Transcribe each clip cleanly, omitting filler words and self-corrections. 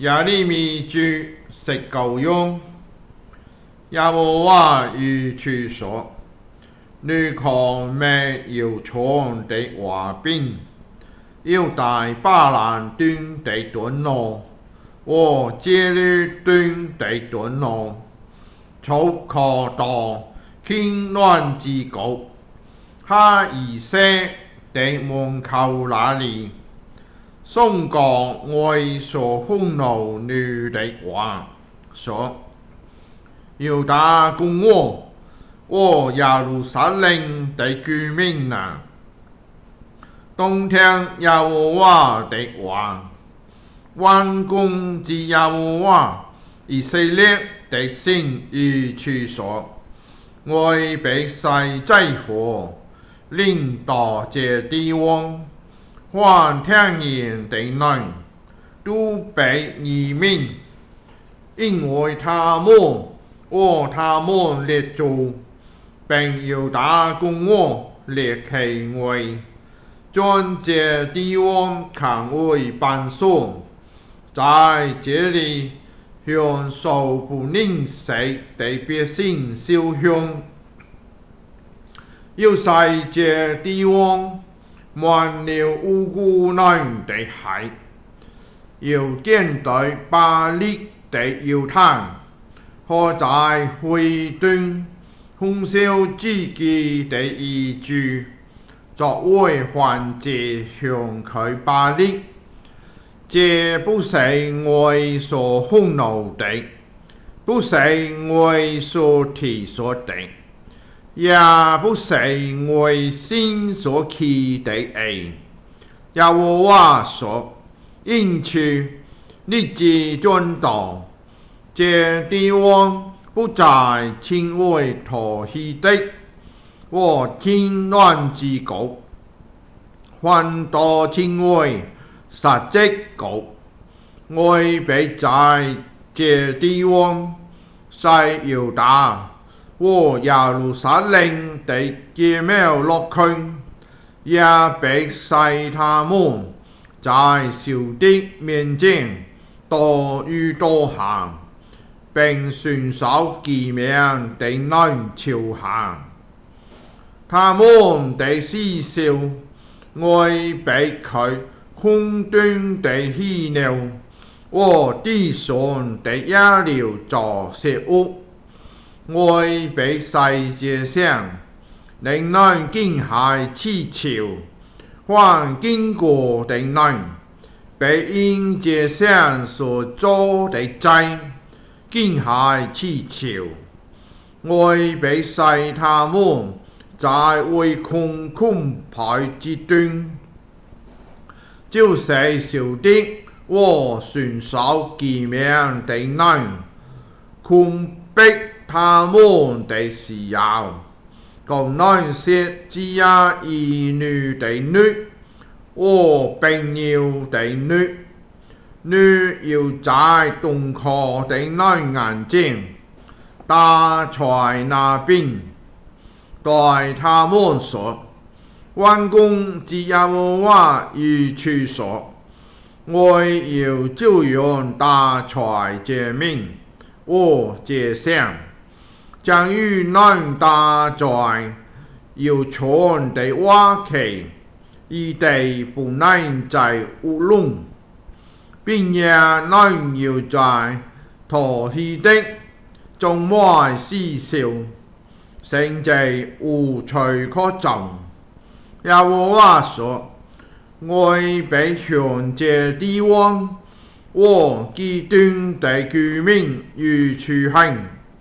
耶利米書19章，耶和華如此說：你看沒有從的話柄，要帶巴蘭斷的盾路，和接律斷的盾路，從可到傾亂之谷，哈以色的門口那裡，誦講我所憤怒你的話，說：猶大共我耶路撒冷的居民啊，當聽耶和華的話，萬軍之耶和華以色列的神如此說：我必使災禍臨到這地方，凡聽見的人都被移民，因為他們和他們列祖並猶大共我列其外，將這地方看為ban所，在這裡向素不認識的百姓燒香，要使這地方滿了無辜人的血，要見對巴力的搖彈，和在會中焚燒自己的遺主，作為燔祭向佢巴力。這不是我所憤怒的，不是我所提出的，也不是我心所起的意。耶和華說：因此你只知道，這地方不再稱為逃避的和傾亂之谷，反倒稱為殺戮谷。我必在這地方使猶大和耶路撒冷的傑妙樂群，也必使他們在仇敵面前多如多行，並遵守其名的人朝行。他們的屍首，我必給空中的飛鳥和地上的野鳥作食物。我必使這城令人驚駭刺誚，凡經過的人必因這城所做的罪驚駭刺誚。我必使他們在唯恐恐怖之中，就是仇敵和遵守其名的人，困逼他們的時候，講那些只有兒女的女和病了的女，你要在東柯的人眼前打出那鞭，對他們說：萬軍之耶和華如此說，我要照樣打出這民和這城，將與人打在要存的瓦器，一地不能再活攏，並也能要在逃避的中外屍首，甚至無處可走。耶和華說：我必向這地方和其中的居民如此行，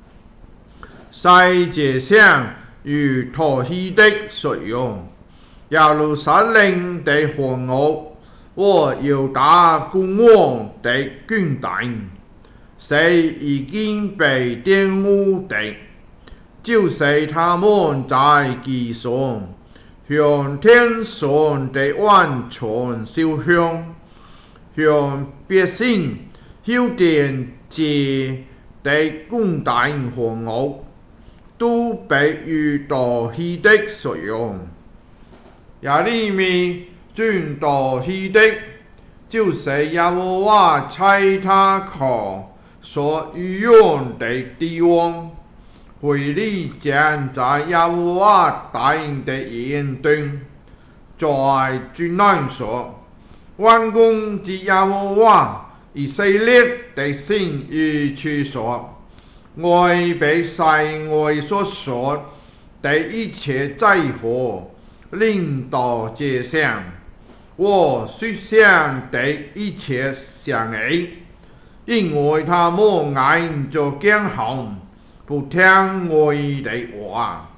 使這城如逃避的所用，耶路撒冷的房屋和猶大共我的軍隊，是已經被玷污的，就是他們在其上向天上的萬軍燒香，向百姓燒奠這的軍隊房屋，都被如逃避的所用。耶利米將逃避的就是耶和华差他去所预用的地方，会里将在耶和华带领的严顿，在军难说，万军之耶和华以色列的神与去说，我被神我所说的一切灾祸领导街上，我所想的一切想义，因为他们爱做讲行，不听我的话。